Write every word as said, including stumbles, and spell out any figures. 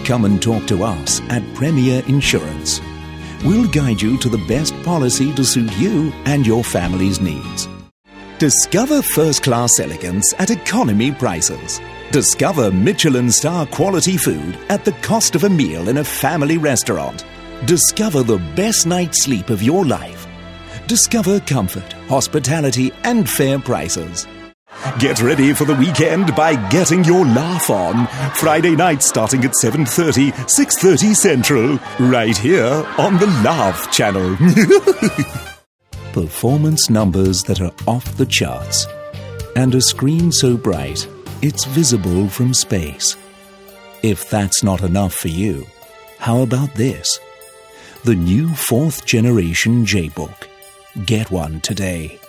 come and talk to us at Premier Insurance. We'll guide you to the best policy to suit you and your family's needs. Discover first-class elegance at economy prices. Discover Michelin star quality food at the cost of a meal in a family restaurant. Discover the best night's sleep of your life. Discover comfort, hospitality and fair prices. Get ready for the weekend by getting your laugh on. Friday night starting at seven thirty, six thirty Central. Right here on the Laugh Channel. Performance numbers that are off the charts. And a screen so bright, it's visible from space. If that's not enough for you, how about this? The new fourth generation J-Book. Get one today.